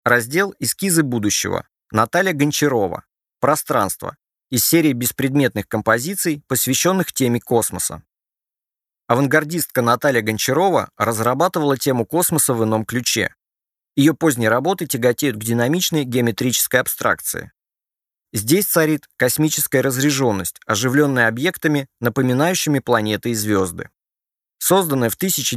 Раздел «Эскизы будущего». Наталья Гончарова. Пространство. Из серии беспредметных композиций, посвященных теме космоса. Авангардистка Наталья Гончарова разрабатывала тему космоса в ином ключе. Ее поздние работы тяготеют к динамичной геометрической абстракции. Здесь царит космическая разряженность, оживленная объектами, напоминающими планеты и звезды. Созданная в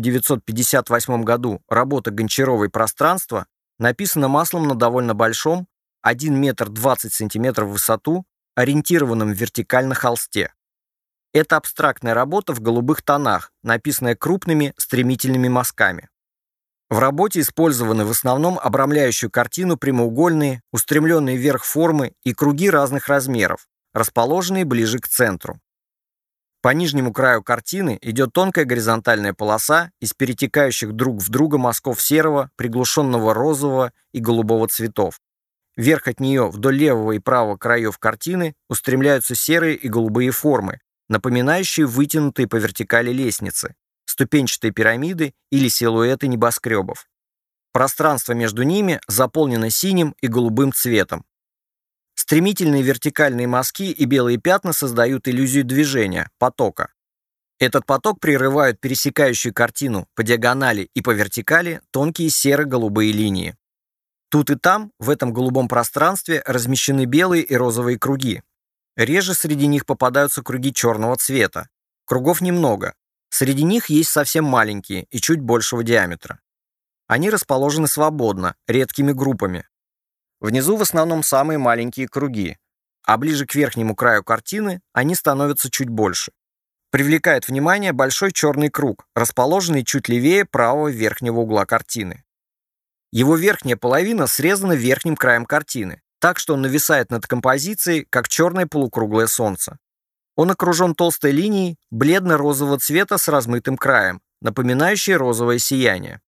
1958 году работа Гончаровой «Пространство» написана маслом на довольно большом, 1 метр 20 сантиметров в высоту, ориентированном вертикально на холсте. Это абстрактная работа в голубых тонах, написанная крупными стремительными мазками. В работе использованы в основном обрамляющую картину прямоугольные, устремленные вверх формы и круги разных размеров, расположенные ближе к центру. По нижнему краю картины идет тонкая горизонтальная полоса из перетекающих друг в друга мазков серого, приглушенного розового и голубого цветов. Вверх от нее вдоль левого и правого краев картины устремляются серые и голубые формы, напоминающие вытянутые по вертикали лестницы, ступенчатые пирамиды или силуэты небоскребов. Пространство между ними заполнено синим и голубым цветом. Стремительные вертикальные мазки и белые пятна создают иллюзию движения, потока. Этот поток прерывают пересекающую картину по диагонали и по вертикали тонкие серо-голубые линии. Тут и там, в этом голубом пространстве, размещены белые и розовые круги. Реже среди них попадаются круги черного цвета. Кругов немного. Среди них есть совсем маленькие и чуть большего диаметра. Они расположены свободно, редкими группами. Внизу в основном самые маленькие круги, а ближе к верхнему краю картины они становятся чуть больше. Привлекает внимание большой черный круг, расположенный чуть левее правого верхнего угла картины. Его верхняя половина срезана верхним краем картины, так что он нависает над композицией, как черное полукруглое солнце. Он окружен толстой линией бледно-розового цвета с размытым краем, напоминающей розовое сияние.